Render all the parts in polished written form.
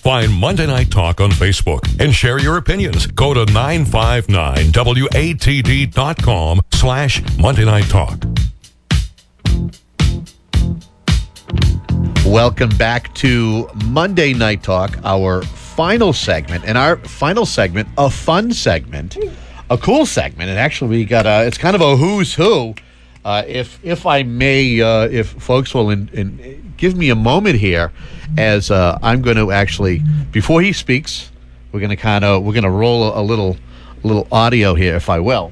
Find Monday Night Talk on Facebook and share your opinions. Go to 959watd.com/Monday Night Talk. Welcome back to Monday Night Talk, our final segment. And our final segment, a fun segment, a cool segment. And actually, we got it's kind of a who's who. If I may, if folks will give me a moment here, as I'm going to actually, before he speaks, we're going to roll a little audio here, if I will.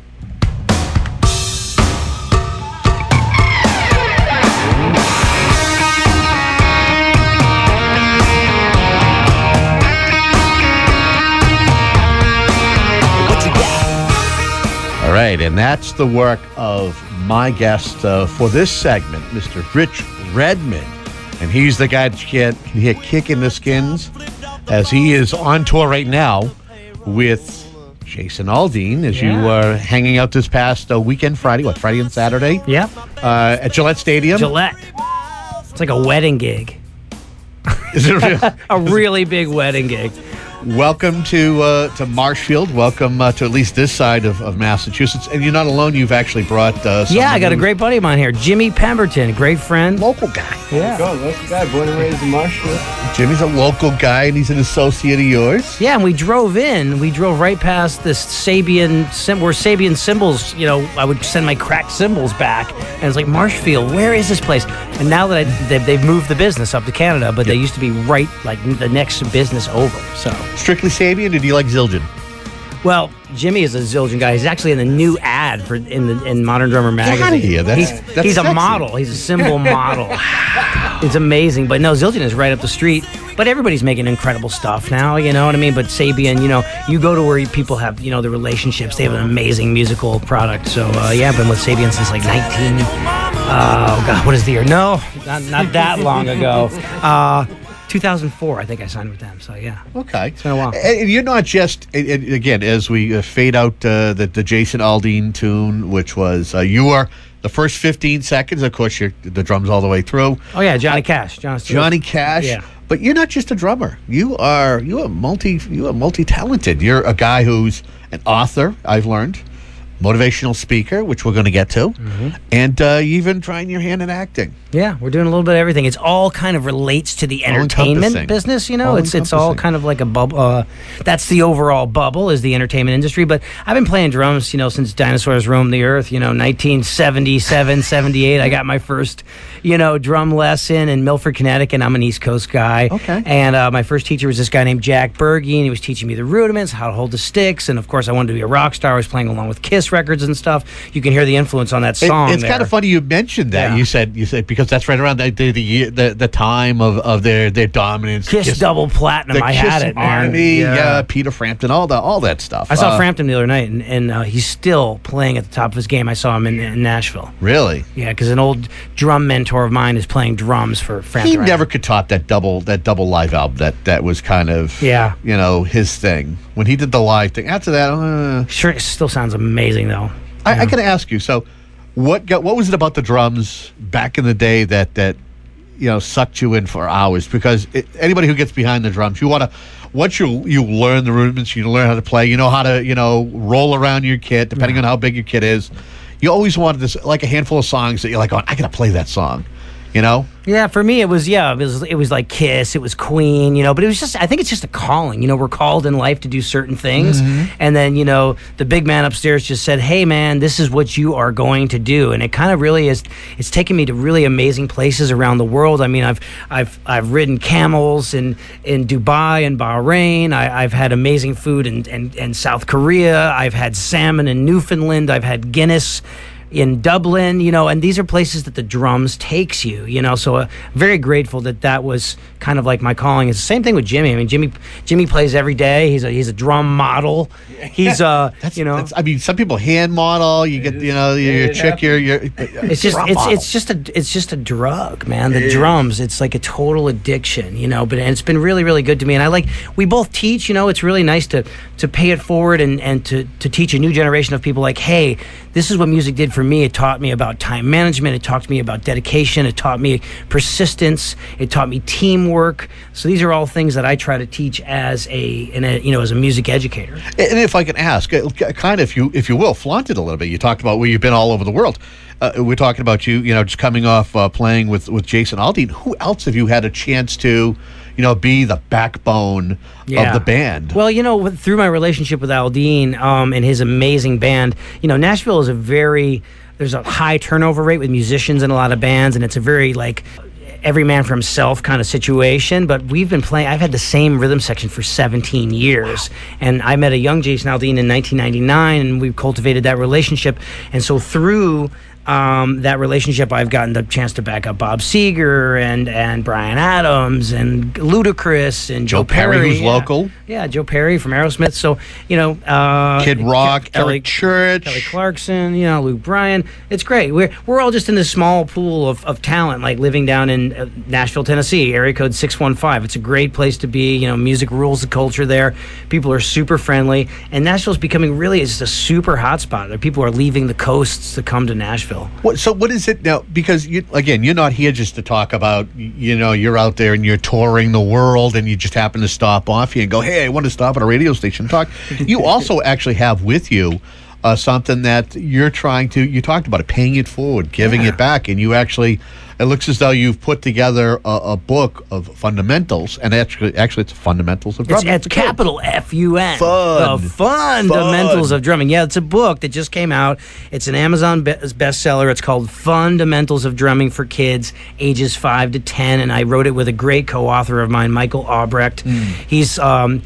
All right, and that's the work of my guest for this segment, Mr. Rich Redmond. And he's the guy that can hear kicking the skins, as he is on tour right now with Jason Aldean, as you were hanging out this past weekend, Friday and Saturday? Yeah. At Gillette Stadium? Gillette. It's like a wedding gig. Is it really? A really big wedding gig. Welcome to Marshfield. Welcome to at least this side of Massachusetts. And you're not alone. You've actually brought I got a great buddy of mine here, Jimmy Pemberton, great friend. Local guy. Yeah. Local guy, born and raised in Marshfield. Jimmy's a local guy, and he's an associate of yours. Yeah, and we drove right past this Sabian, where Sabian cymbals, I would send my cracked cymbals back, and it's like, Marshfield, where is this place? And now that they've moved the business up to Canada, but they used to be right, like, the next business over, so... Strictly Sabian, or do you like Zildjian? Well, Jimmy is a Zildjian guy. He's actually in the new ad in Modern Drummer magazine. Get out of here. He's sexy. a model. He's a cymbal model. It's amazing. But no, Zildjian is right up the street. But everybody's making incredible stuff now, you know what I mean? But Sabian, you go to where people have, the relationships. They have an amazing musical product. So, I've been with Sabian since like what is the year? No, not that long ago. 2004, I think I signed with them. So, yeah. Okay. It's been a while. And you're not just, again, as we fade out the Jason Aldean tune, which was, you are the first 15 seconds, of course, the drums all the way through. Oh, yeah, Johnny Cash. Johnny Cash. Yeah. But you're not just a drummer. You are multi-talented. You're a guy who's an author, I've learned, motivational speaker, which we're going to get to, and even trying your hand in acting. Yeah, we're doing a little bit of everything. It's all kind of relates to the entertainment business, It's all kind of like a bubble. That's the overall bubble, is the entertainment industry. But I've been playing drums, since dinosaurs roamed the earth. 1977, 78. I got my first, drum lesson in Milford, Connecticut. I'm an East Coast guy. Okay. And my first teacher was this guy named Jack Berge, and he was teaching me the rudiments, how to hold the sticks. And of course, I wanted to be a rock star. I was playing along with Kiss records and stuff. You can hear the influence on that song. It's kind of funny you mentioned that. Yeah. You said because that's right around the time of their dominance. Kiss double platinum. I had it, man. Army, Peter Frampton, all that stuff. I saw Frampton the other night, and he's still playing at the top of his game. I saw him in Nashville. Really? Yeah, because an old drum mentor of mine is playing drums for Frampton. He never could top that double live album. That was kind of his thing when he did the live thing. After that, sure, it still sounds amazing though. I got to ask you. So, what was it about the drums back in the day that sucked you in for hours? Because anybody who gets behind the drums, once you learn the rudiments, you learn how to play, how to roll around your kit, depending on how big your kit is. You always wanted this, like a handful of songs that you're like, I got to play that song. Yeah, for me it was like Kiss, it was Queen, but it was I think it's just a calling. We're called in life to do certain things, and then the big man upstairs just said, "Hey man, this is what you are going to do," and it kind of really is. It's taken me to really amazing places around the world. I mean, I've ridden camels in Dubai and Bahrain. I've had amazing food in South Korea. I've had salmon in Newfoundland. I've had Guinness in Dublin, and these are places that the drums takes you, so very grateful that was kind of like my calling. It's the same thing with Jimmy. I mean, Jimmy plays every day. He's a drum model. He's I mean, some people hand model. You get your chick. It's just a drug, man. The drums. It's like a total addiction, But it's been really really good to me. And we both teach. It's really nice to pay it forward and to teach a new generation of people. Like, hey, this is what music did for for me, it taught me about time management. It taught me about dedication. It taught me persistence. It taught me teamwork. So these are all things that I try to teach as as a music educator. And if I can ask, kind of, if you will, flaunt it a little bit. You talked about where you've been all over the world. We're talking about you just coming off playing with Jason Aldean. Who else have you had a chance to, be the backbone of the band? Well, through my relationship with Aldean and his amazing band, Nashville is there's a high turnover rate with musicians in a lot of bands, and it's a very every man for himself kind of situation. But we've been playing, I've had the same rhythm section for 17 years. And I met a young Jason Aldean in 1999, and we've cultivated that relationship. And so through that relationship, I've gotten the chance to back up Bob Seger and Bryan Adams and Ludacris and Joe Perry, who's local. Yeah, Joe Perry from Aerosmith. So, Kid Rock, Eric Church, Kelly Clarkson, Luke Bryan. It's great. We're all just in this small pool of talent, like living down in Nashville, Tennessee, area code 615. It's a great place to be. Music rules the culture there. People are super friendly, and Nashville's becoming really just a super hot spot. People are leaving the coasts to come to Nashville. So what is it now? Because, you're not here just to talk about, you're out there and you're touring the world and you just happen to stop off here and go, hey, I want to stop at a radio station and talk. You also actually have with you something that you're trying to, you talked about it, paying it forward, giving it back. And you actually, it looks as though you've put together a book of fundamentals, and actually it's fundamentals of drumming. It's capital F-U-N. Fun. The fundamentals of drumming. Yeah, it's a book that just came out. It's an Amazon bestseller. It's called Fundamentals of Drumming for Kids, ages 5 to 10, and I wrote it with a great co-author of mine, Michael Albrecht. He's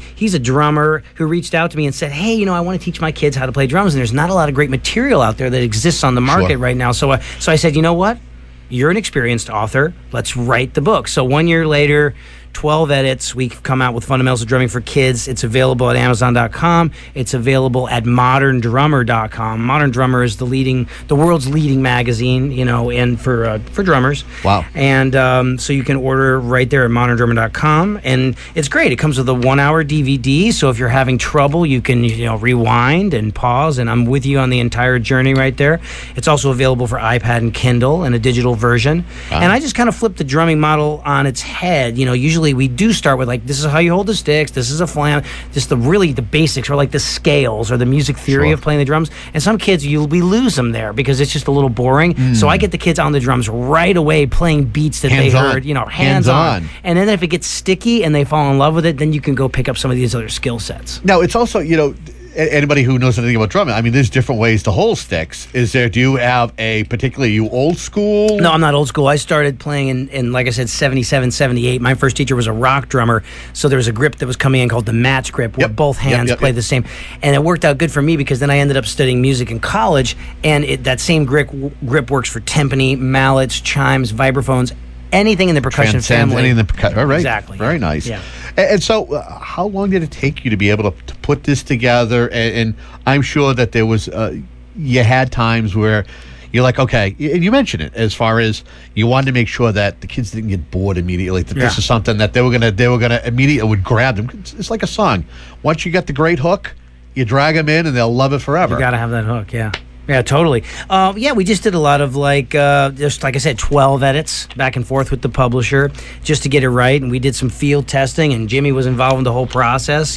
a drummer who reached out to me and said, hey, I want to teach my kids how to play drums, and there's not a lot of great material out there that exists on the market right now. So I said, you know what? You're an experienced author. Let's write the book. So 1 year later, 12 edits. We've come out with Fundamentals of Drumming for Kids. It's available at Amazon.com. It's available at ModernDrummer.com. Modern Drummer is the world's leading magazine, and for drummers. Wow. And so you can order right there at ModernDrummer.com, and it's great. It comes with a 1-hour DVD. So if you're having trouble, you can rewind and pause, and I'm with you on the entire journey right there. It's also available for iPad and Kindle in a digital version. Wow. And I just kind of flipped the drumming model on its head. Usually we do start with this is how you hold the sticks, this is a flam, just the basics, or like the scales or the music theory of playing the drums. And some kids, we lose them there because it's just a little boring. So I get the kids on the drums right away playing beats that they heard, hands on. And then if it gets sticky and they fall in love with it, then you can go pick up some of these other skill sets. Now, it's also, anybody who knows anything about drumming, I mean, there's different ways to hold sticks. Do you have you old school? No, I'm not old school. I started playing in like I said, 77, 78. My first teacher was a rock drummer, so there was a grip that was coming in called the match grip, where both hands play the same. And it worked out good for me because then I ended up studying music in college, and that same grip works for timpani, mallets, chimes, vibraphones, anything in the percussion family. Anything in the all right. Exactly. Very nice. Yeah. And so how long did it take you to be able to put this together? And I'm sure that there was, you had times where you're like, okay, and you mentioned it as far as you wanted to make sure that the kids didn't get bored immediately, that this is something that they were gonna immediately would grab them. It's like a song. Once you get the great hook, you drag them in and they'll love it forever. You got to have that hook, yeah. Yeah, totally. We just did a lot of just like I said, 12 edits back and forth with the publisher just to get it right, and we did some field testing, and Jimmy was involved in the whole process.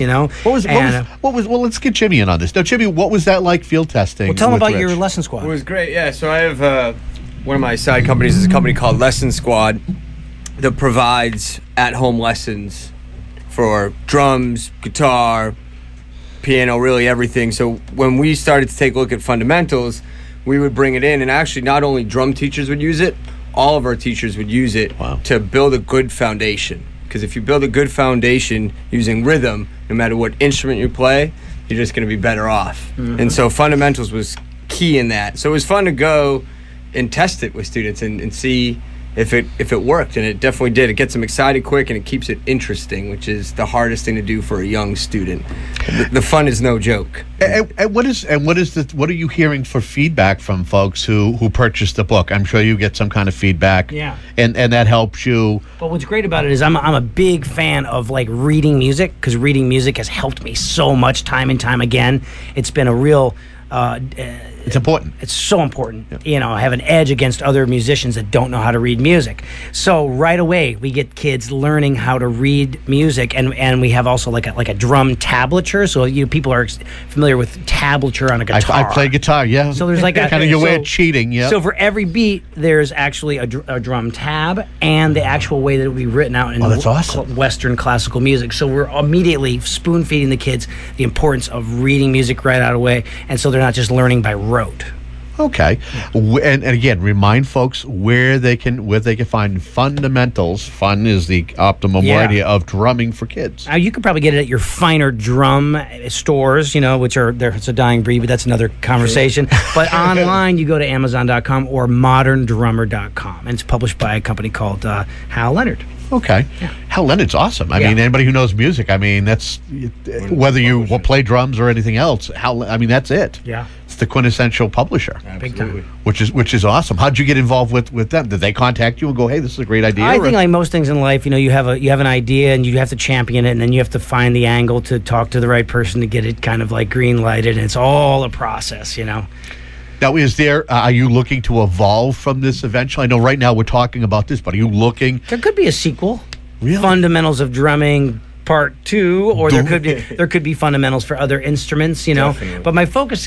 What was? Well, let's get Jimmy in on this. Now, Jimmy, what was that like? Field testing. Well, tell him about Rich? your lesson squad. It was great. Yeah, so I have one of my side companies is a company called Lesson Squad that provides at-home lessons for drums, guitar, piano, really everything. So when we started to take a look at fundamentals, we would bring it in, and actually not only drum teachers would use it, all of our teachers would use it to build a good foundation. Because if you build a good foundation using rhythm, no matter what instrument you play, you're just going to be better off. And so fundamentals was key in that. So it was fun to go and test it with students and see if it worked, and it definitely did. It gets them excited quick, and it keeps it interesting, which is the hardest thing to do for a young student. The fun is no joke. And what are you hearing for feedback from folks who purchased the book? I'm sure you get some kind of feedback. Yeah. And that helps you. But what's great about it is I'm a big fan of reading music, because reading music has helped me so much time and time again. It's been a real It's important. It's so important. You know, have an edge against other musicians that don't know how to read music. So right away, we get kids learning how to read music, and we have also like a drum tablature. So people are familiar with tablature on a guitar. I play guitar, yeah. So there's like a kind of your way of cheating, yeah. So for every beat, there's actually a drum tab and the actual way that it would be written out in that's awesome. Western classical music. So we're immediately spoon feeding the kids the importance of reading music right out of the way, and so they're not just learning by rote. Okay, and again, remind folks where they can find fundamentals. Fun is the optimum word of drumming for kids. You could probably get it at your finer drum stores, which are there. It's a dying breed, but that's another conversation. But online, you go to Amazon.com or moderndrummer.com, and it's published by a company called Hal Leonard. Okay. Yeah. Hal Leonard's awesome. I mean, anybody who knows music, I mean, that's whether you play drums or anything else. That's it. Yeah. It's the quintessential publisher. Big time. Which is awesome. How'd you get involved with them? Did they contact you and go, "Hey, this is a great idea"? I think like most things in life, you have an idea and you have to champion it, and then you have to find the angle to talk to the right person to get it kind of like green lighted, and it's all a process, Now, are you looking to evolve from this eventually? I know right now we're talking about this, but are you looking? There could be a sequel. Really? Fundamentals of Drumming Part 2, or there could be fundamentals for other instruments, Definitely. But my focus,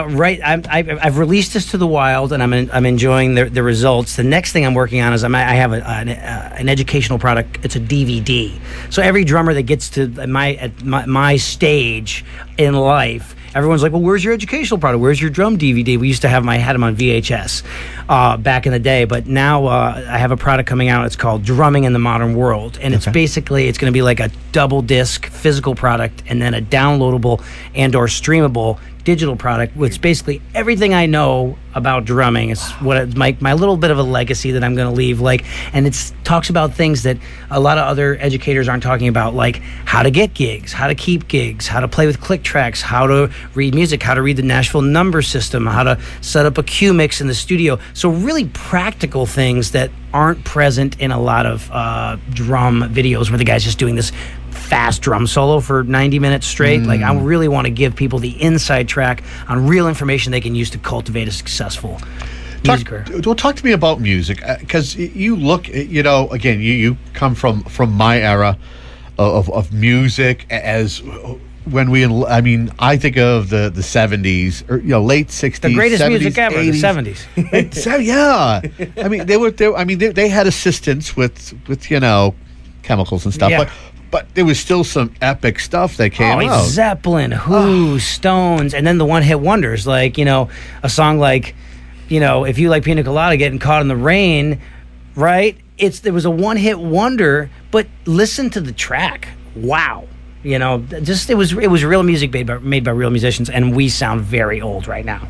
I've released this to the wild, and I'm enjoying the results. The next thing I'm working on is I have an educational product. It's a DVD. So every drummer that gets to my stage in life, everyone's like, "Well, where's your educational product? Where's your drum DVD?" We used to had them on VHS back in the day, but now I have a product coming out. It's called Drumming in the Modern World, and it's going to be like a double disc physical product, and then a downloadable and/or streamable digital product, which basically everything I know about drumming is my little bit of a legacy that I'm going to leave. And it talks about things that a lot of other educators aren't talking about, like how to get gigs, how to keep gigs, how to play with click tracks, how to read music, how to read the Nashville number system, how to set up a cue mix in the studio. So really practical things that aren't present in a lot of drum videos where the guy's just doing this fast drum solo for 90 minutes straight. Like, I really want to give people the inside track on real information they can use to cultivate a successful music career. Well, talk to me about music, because you look, again, you come from my era of music as when I think of the 70s or late 60s, the greatest 70s, music ever, 80s. The 70s. So, yeah, I mean they had assistance with chemicals and stuff, but there was still some epic stuff that came out. Zeppelin, Who, Stones, and then the one-hit wonders, like, a song like, if you like Pina Colada, Getting Caught in the Rain, right? There was a one-hit wonder, but listen to the track. Wow. It was real music made by real musicians, and we sound very old right now.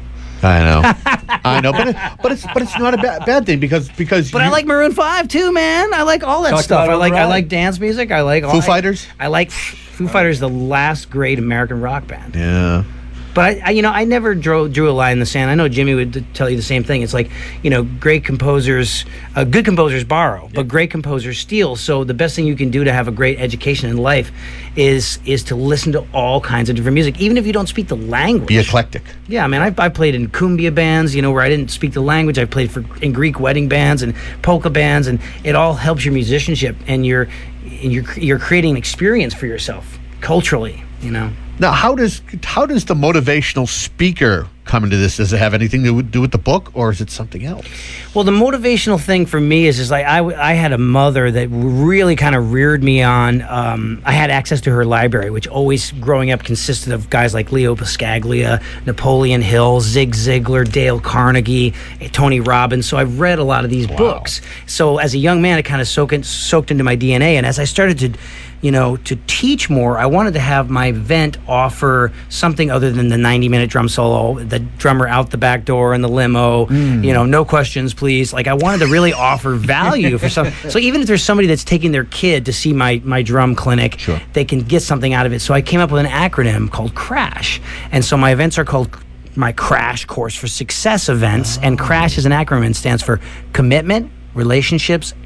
I know, but it's not a bad thing because. But I like Maroon 5 too, man. I like all that stuff. I like dance music. I like Foo Fighters. I like Foo Fighters, the last great American rock band. Yeah. But I never drew a line in the sand. I know Jimmy would tell you the same thing. It's like, great composers, good composers borrow, but great composers steal. So the best thing you can do to have a great education in life is to listen to all kinds of different music, even if you don't speak the language. Be eclectic. Yeah, I mean, I played in cumbia bands, where I didn't speak the language. I played in Greek wedding bands and polka bands, and it all helps your musicianship, and you're creating an experience for yourself culturally, Now, how does the motivational speaker come into this? Does it have anything to do with the book, or is it something else? Well, the motivational thing for me is like I had a mother that really kind of reared me on. I had access to her library, which always growing up consisted of guys like Leo Buscaglia, Napoleon Hill, Zig Ziglar, Dale Carnegie, Tony Robbins. So I've read a lot of these books. So as a young man, it kind of soaked into my DNA. And as I started to teach more, I wanted to have my event offer something other than the 90-minute drum solo, the drummer out the back door in the limo, no questions, please. Like, I wanted to really offer value for some. So even if there's somebody that's taking their kid to see my drum clinic, sure, they can get something out of it. So I came up with an acronym called CRASH. And so my events are called my CRASH Course for Success events. And CRASH is an acronym and stands for Commitment, Relationships,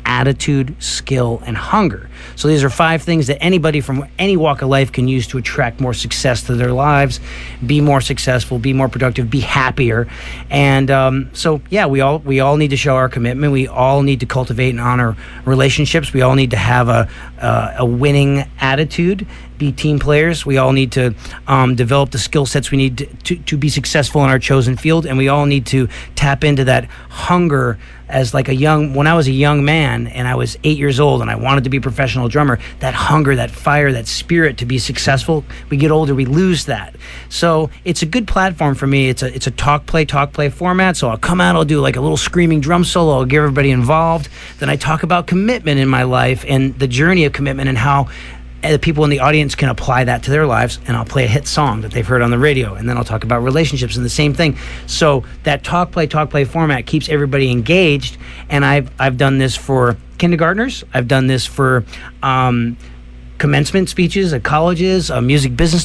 attitude, skill, and hunger. So these are 5 things that anybody from any walk of life can use to attract more success to their lives, be more successful, be more productive, be happier. And we all need to show our commitment. We all need to cultivate and honor relationships. We all need to have a winning attitude, be team players. We all need to develop the skill sets we need to be successful in our chosen field, and we all need to tap into that hunger. As like when I was a young man and I was 8 years old and I wanted to be a professional drummer, that hunger, that fire, that spirit to be successful, we get older, we lose that. So it's a good platform for me. It's a talk play format. So I'll come out, I'll do like a little screaming drum solo, I'll get everybody involved. Then I talk about commitment in my life and the journey of commitment and how the people in the audience can apply that to their lives, and I'll play a hit song that they've heard on the radio, and then I'll talk about relationships and the same thing. So that talk play format keeps everybody engaged, and I've done this for kindergartners. I've done this for commencement speeches at colleges, music business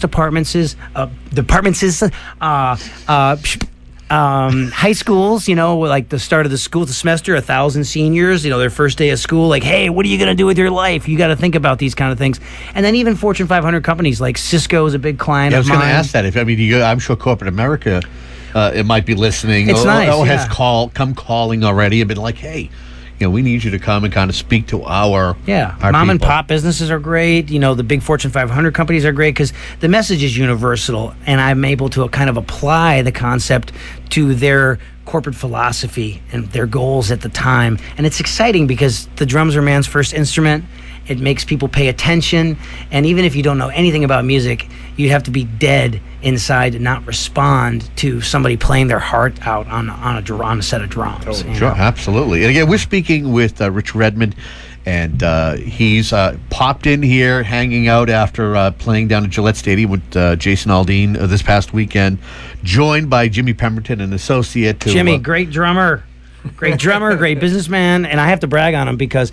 high schools, like the start of the school semester, 1,000 seniors, their first day of school, like, hey, what are you going to do with your life? You got to think about these kind of things. And then even Fortune 500 companies like Cisco is a big client of mine. I was going to ask that. I'm sure corporate America, it might be listening. It's nice, has come calling already and been like, hey, we need you to come and kind of speak to our mom and people. pop businesses are great. The big Fortune 500 companies are great because the message is universal, and I'm able to kind of apply the concept to their corporate philosophy and their goals at the time. And it's exciting because the drums are man's first instrument. It makes people pay attention, and even if you don't know anything about music, you have to be dead inside and not respond to somebody playing their heart out on a set of drums. Totally. Sure, absolutely. And again, we're speaking with Rich Redmond, and he's popped in here, hanging out after playing down at Gillette Stadium with Jason Aldean this past weekend, joined by Jimmy Pemberton, an associate. Jimmy, great drummer, great businessman, and I have to brag on him because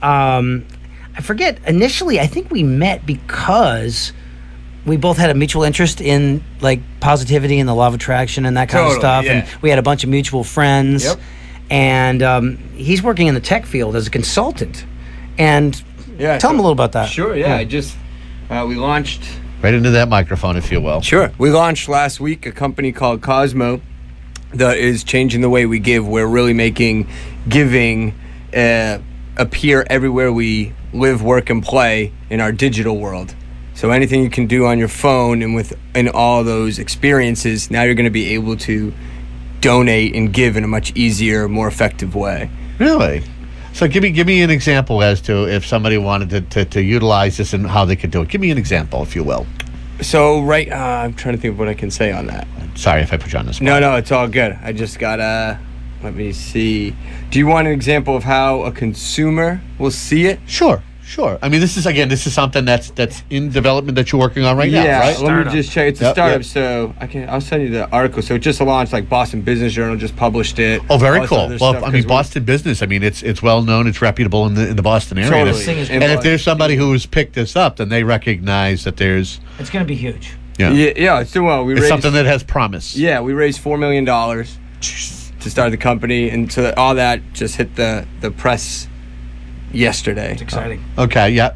I forget, initially, I think we met because we both had a mutual interest in like positivity and the law of attraction and that kind of stuff. Yeah. And we had a bunch of mutual friends. Yep. And he's working in the tech field as a consultant. And tell him a little about that. Sure, yeah. We launched... Right into that microphone, if you will. Sure. We launched last week a company called Cosmo that is changing the way we give. We're really making giving appear everywhere we live, work, and play in our digital world. So anything you can do on your phone and within all those experiences, now you're going to be able to donate and give in a much easier, more effective way. Really? So give me an example as to if somebody wanted to utilize this and how they could do it. Give me an example, if you will. So I'm trying to think of what I can say on that. Sorry if I put you on the spot. No, it's all good. I just got let me see. Do you want an example of how a consumer will see it? Sure. I mean, this is something that's in development that you're working on right now, right? Let me just check. It's a startup, so I'll send you the article. So it just launched, like Boston Business Journal just published it. Oh, very cool. Well, I mean, Boston Business. I mean, it's well known. It's reputable in the Boston area. Totally. And if there's somebody who's picked this up, then they recognize that there's. It's going to be huge. Yeah, it's doing well. It's something that has promise. Yeah, we raised $4 million to start the company, and so all that just hit the press yesterday. It's exciting. Okay. Yeah.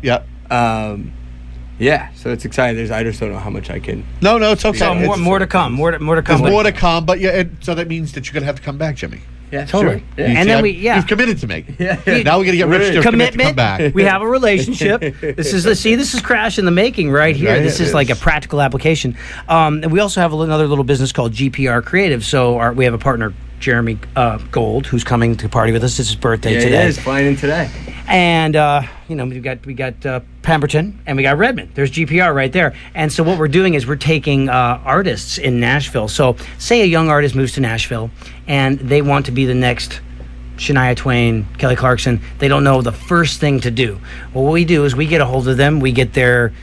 So it's exciting. I just don't know how much I can. No, it's okay. So more to come. More to come. There's more to come, but so that means that you're gonna have to come back, Jimmy. Yeah, totally. Sure. Yeah. And then you've committed to me. Yeah. Now we got to get Rich to commit to come back. We have a relationship. This is Crash in the making right here. Right, this is like a practical application. And we also have another little business called GPR Creative. So we have a partner, Jeremy Gold, who's coming to party with us. It's his birthday today. He is flying in today. And we got Pemberton and we got Redmond. There's GPR right there. And so what we're doing is we're taking artists in Nashville. So say a young artist moves to Nashville and they want to be the next Shania Twain, Kelly Clarkson. They don't know the first thing to do. Well, what we do is we get a hold of them. We get their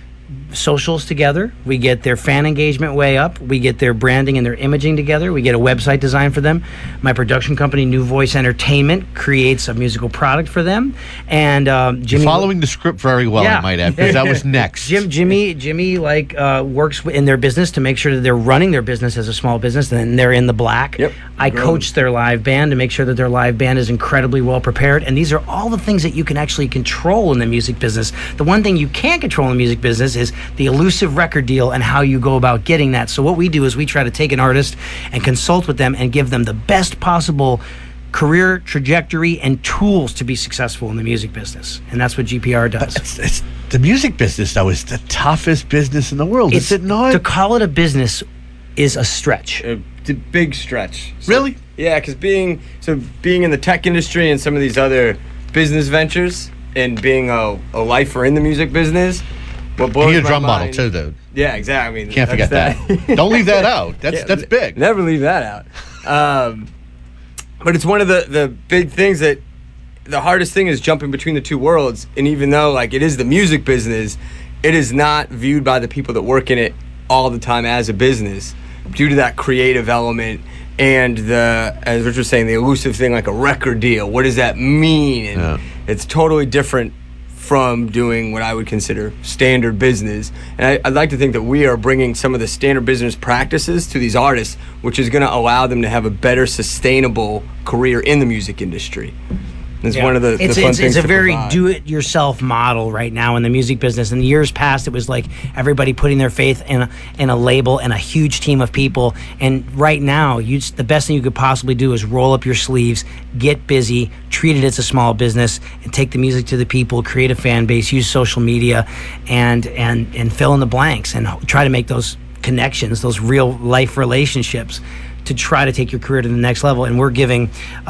socials together. We get their fan engagement way up. We get their branding and their imaging together. We get a website design for them. My production company, New Voice Entertainment, creates a musical product for them. And Jimmy, following the script very well, Yeah. I might add, because that was next. Jimmy works in their business to make sure that they're running their business as a small business, and they're in the black. Yep. I coach their live band to make sure that their live band is incredibly well prepared. And these are all the things that you can actually control in the music business. The one thing you can't control in the music business is the elusive record deal and how you go about getting that. So what we do is we try to take an artist and consult with them and give them the best possible career trajectory and tools to be successful in the music business. And that's what GPR does. It's the music business, though, is the toughest business in the world. Is it not? To call it a business is a stretch. It's a big stretch. So, Really? Yeah, because being in the tech industry and some of these other business ventures and being a lifer in the music business, what blows You need a my drum mind, model, too, dude. Yeah, exactly. I mean, Can't forget that. Don't leave that out. That's big. Never leave that out. But it's one of the big things that the hardest thing is jumping between the two worlds. And even though like it is the music business, it is not viewed by the people that work in it all the time as a business due to that creative element and the, as Rich was saying, the elusive thing like a record deal. What does that mean? And it's totally different from doing what I would consider standard business. And I'd like to think that we are bringing some of the standard business practices to these artists, which is going to allow them to have a better sustainable career in the music industry. It's one of the fun things It's a to very provide. do-it-yourself model right now in the music business. In the years past, it was like everybody putting their faith in a label and a huge team of people. And right now, the best thing you could possibly do is roll up your sleeves, get busy, treat it as a small business, and take the music to the people, create a fan base, use social media, and fill in the blanks and try to make those connections, those real life relationships, to try to take your career to the next level. And we're giving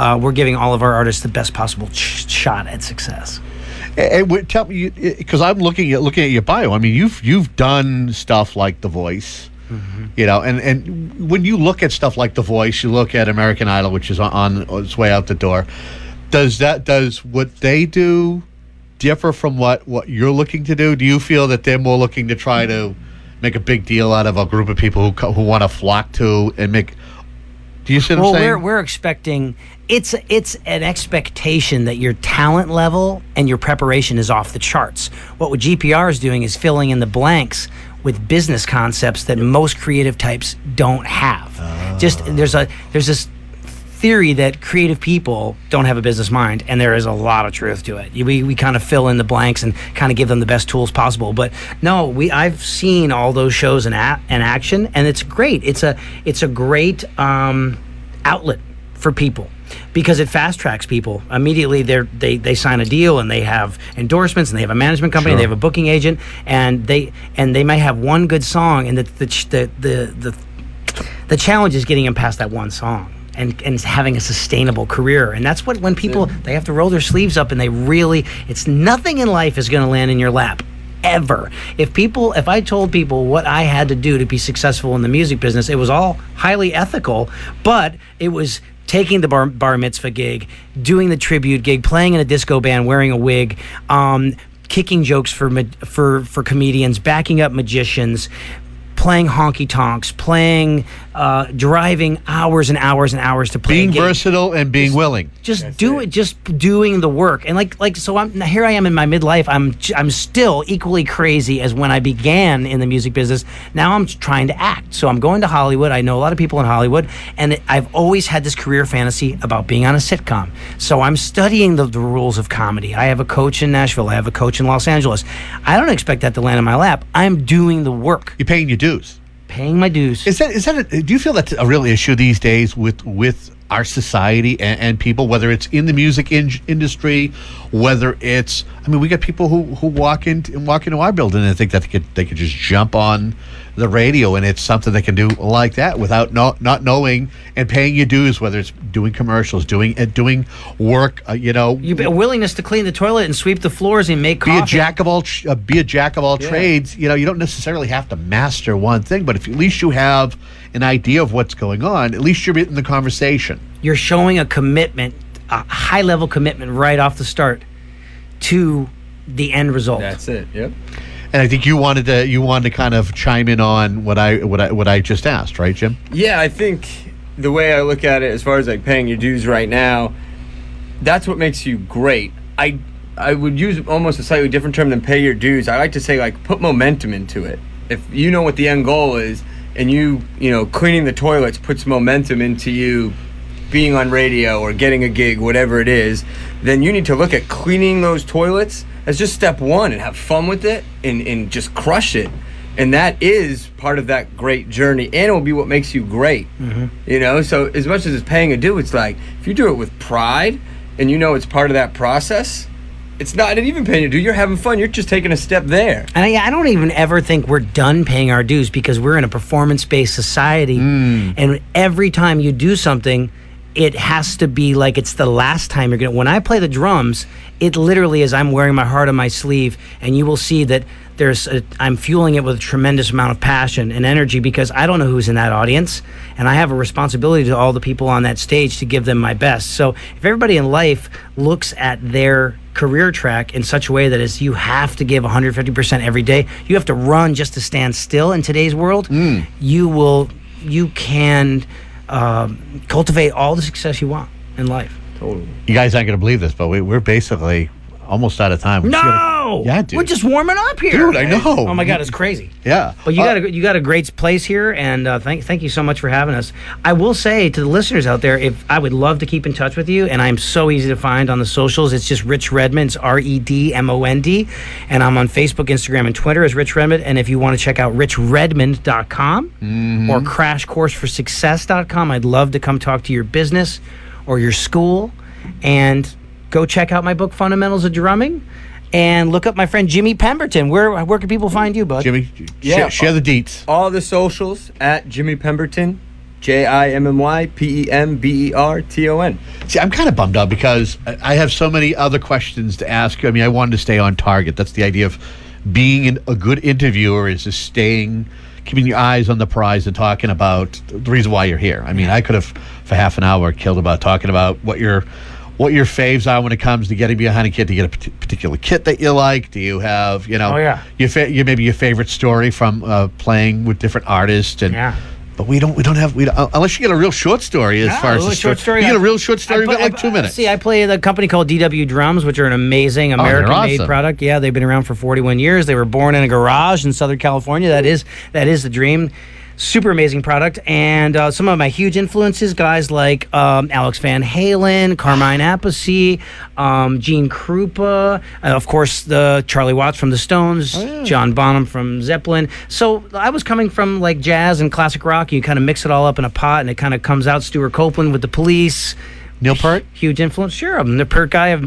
all of our artists the best possible shot at success. Tell me, because I'm looking at your bio. I mean, you've done stuff like The Voice, you know, and when you look at stuff like The Voice, you look at American Idol, which is on its way out the door. Does what they do differ from what you're looking to do? Do you feel that they're more looking to try to make a big deal out of a group of people who want to flock to and make? Do you see what I'm saying? We're expecting, it's an expectation that your talent level and your preparation is off the charts. What GPR is doing is filling in the blanks with business concepts that most creative types don't have. Just there's this theory that creative people don't have a business mind, and there is a lot of truth to it. We kind of fill in the blanks and kind of give them the best tools possible. But no, I've seen all those shows in action, and it's great. It's a great outlet for people because it fast tracks people immediately. They sign a deal and they have endorsements and they have a management company. Sure. They have a booking agent, and they might have one good song, and the challenge is getting them past that one song. And having a sustainable career. And that's when people, they have to roll their sleeves up and it's nothing in life is going to land in your lap. Ever. If I told people what I had to do to be successful in the music business, it was all highly ethical, but it was taking the bar mitzvah gig, doing the tribute gig, playing in a disco band, wearing a wig, kicking jokes for comedians, backing up magicians, playing honky tonks, driving hours and hours and hours to play. Being versatile and being willing. Just doing the work. And so here I am in my midlife. I'm still equally crazy as when I began in the music business. Now I'm trying to act. So I'm going to Hollywood. I know a lot of people in Hollywood, and I've always had this career fantasy about being on a sitcom. So I'm studying the rules of comedy. I have a coach in Nashville. I have a coach in Los Angeles. I don't expect that to land in my lap. I'm doing the work. You're paying your dues. Paying my dues. Do you feel that's a real issue these days with our society and people, whether it's in the music industry, whether it's, I mean, we got people who walk into our building and think that they could just jump on the radio and it's something they can do like that without not knowing and paying your dues, whether it's doing commercials, doing work, a willingness to clean the toilet and sweep the floors and make coffee. Be a jack of all trades. You don't necessarily have to master one thing, but if at least you have an idea of what's going on, at least you're in the conversation. You're showing a commitment, a high-level commitment right off the start to the end result. That's it, yep. And I think you wanted to kind of chime in on what I just asked, right, Jim? Yeah, I think the way I look at it, as far as like paying your dues right now, that's what makes you great. I would use almost a slightly different term than pay your dues. I like to say, like, put momentum into it. If you know what the end goal is, and you know, cleaning the toilets puts momentum into you being on radio or getting a gig, whatever it is, then you need to look at cleaning those toilets as just step one and have fun with it and just crush it. And that is part of that great journey, and it will be what makes you great. You know, so as much as it's paying a due, it's like, if you do it with pride and you know it's part of that process, it's not even paying your due. You're having fun. You're just taking a step there. And I don't even ever think we're done paying our dues, because we're in a performance-based society. And every time you do something, it has to be like it's the last time you're going to. When I play the drums, it literally is I'm wearing my heart on my sleeve, and you will see that I'm fueling it with a tremendous amount of passion and energy, because I don't know who's in that audience, and I have a responsibility to all the people on that stage to give them my best. So if everybody in life looks at their career track in such a way that is, you have to give 150% every day, you have to run just to stand still in today's world, you can cultivate all the success you want in life. Totally. You guys aren't going to believe this, but we're basically almost out of time. Yeah, dude. We're just warming up here. Dude, I know. Oh my God, it's crazy. Yeah. But you got a great place here, and thank you so much for having us. I will say to the listeners out there, if I would love to keep in touch with you, and I'm so easy to find on the socials. It's just Rich Redmond. It's REDMOND, and I'm on Facebook, Instagram, and Twitter as Rich Redmond. And if you want to check out richredmond.com or crashcourseforsuccess.com, I'd love to come talk to your business or your school, and go check out my book, Fundamentals of Drumming, and look up my friend Jimmy Pemberton. Where can people find you, bud? Jimmy, share the deets. All the socials at Jimmy Pemberton, JimmyPemberton. See, I'm kind of bummed out because I have so many other questions to ask you. I mean, I wanted to stay on target. That's the idea of being a good interviewer, is just keeping your eyes on the prize and talking about the reason why you're here. I mean, I could have, for half an hour, killed about talking about what your faves are when it comes to getting behind a kit, to get a particular kit that you like. Do you have, your maybe your favorite story from playing with different artists? And but we don't have unless you get a real short story as far as the short story. You get a real short story, you've got like 2 minutes. See, I play at a company called DW Drums, which are an amazing American-made product. Yeah, they've been around for 41 years. They were born in a garage in Southern California. That is the dream. Super amazing product. And some of my huge influences, guys like Alex Van Halen, Carmine Appice, Gene Krupa, of course, the Charlie Watts from the Stones, John Bonham from Zeppelin. So I was coming from like jazz and classic rock. You kind of mix it all up in a pot, and it kind of comes out. Stuart Copeland with the Police. Neil Peart? Huge influence. Sure, I'm the Peart guy.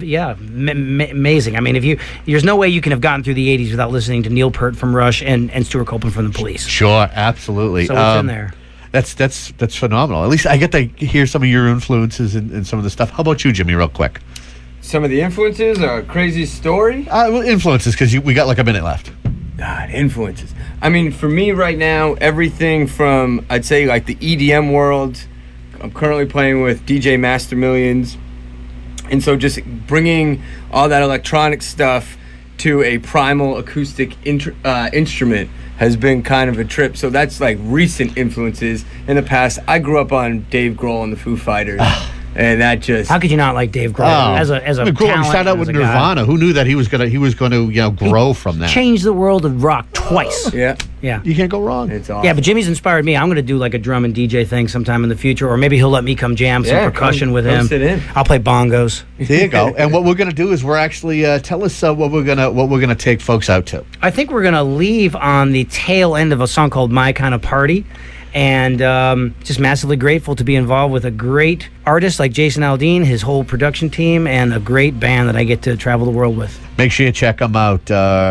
Amazing. I mean, there's no way you can have gotten through the 80s without listening to Neil Peart from Rush and Stuart Copeland from the Police. Sure, absolutely. So it's in there. That's phenomenal. At least I get to hear some of your influences and some of the stuff. How about you, Jimmy, real quick? Some of the influences, a crazy story? Influences, because we got like a minute left. God, influences. I mean, for me right now, everything from, I'd say, like the EDM world. I'm currently playing with DJ Master Millions, and so just bringing all that electronic stuff to a primal acoustic instrument has been kind of a trip. So that's like recent influences. In the past, I grew up on Dave Grohl and the Foo Fighters. And that just... How could you not like Dave Grohl as a talent? He started out with Nirvana. Who knew that he was gonna grow from that? Changed the world of rock twice. Yeah. You can't go wrong. It's awesome. Yeah, but Jimmy's inspired me. I'm going to do like a drum and DJ thing sometime in the future, or maybe he'll let me come jam some percussion with him. Sit in. I'll play bongos. There you go. And what we're going to do is we're actually tell us what we're gonna take folks out to. I think we're going to leave on the tail end of a song called "My Kind of Party." And just massively grateful to be involved with a great artist like Jason Aldean, his whole production team, and a great band that I get to travel the world with. Make sure you check them out,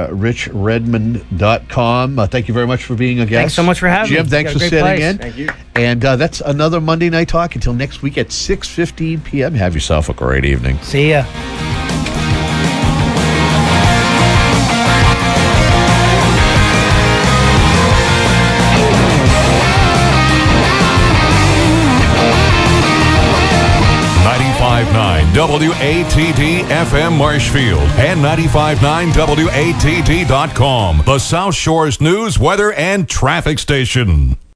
richredmond.com. Thank you very much for being a guest. Thanks so much for having me. Jim, thanks for sitting in. Thank you. And that's another Monday Night Talk. Until next week at 6:15 p.m. Have yourself a great evening. See ya. 95.9 WATD FM Marshfield and 95.9 WATD.com, the South Shore's news, weather, and traffic station.